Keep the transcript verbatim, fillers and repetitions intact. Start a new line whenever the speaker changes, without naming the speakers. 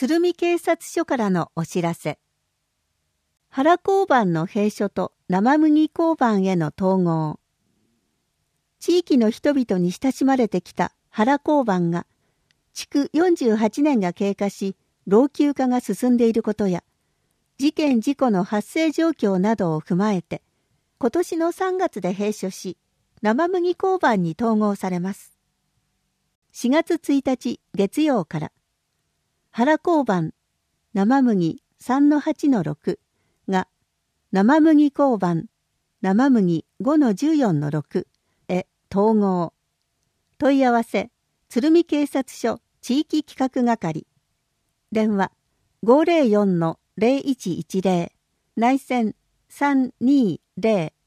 鶴見警察署からのお知らせ。原交番の閉所と生麦交番への統合。地域の人々に親しまれてきた原交番が、築よんじゅうはちねんが経過し、老朽化が進んでいることや、事件事故の発生状況などを踏まえて、今年のさんがつで閉所し、生麦交番に統合されます。しがつついたち月曜から、原交番生麦 さんのはちのろく が生麦交番生麦 ごのじゅうよんのろく へ統合。問い合わせ鶴見警察署地域企画係。電話 ごーぜろよんのぜろいちいちぜろ 内線さんにーぜろ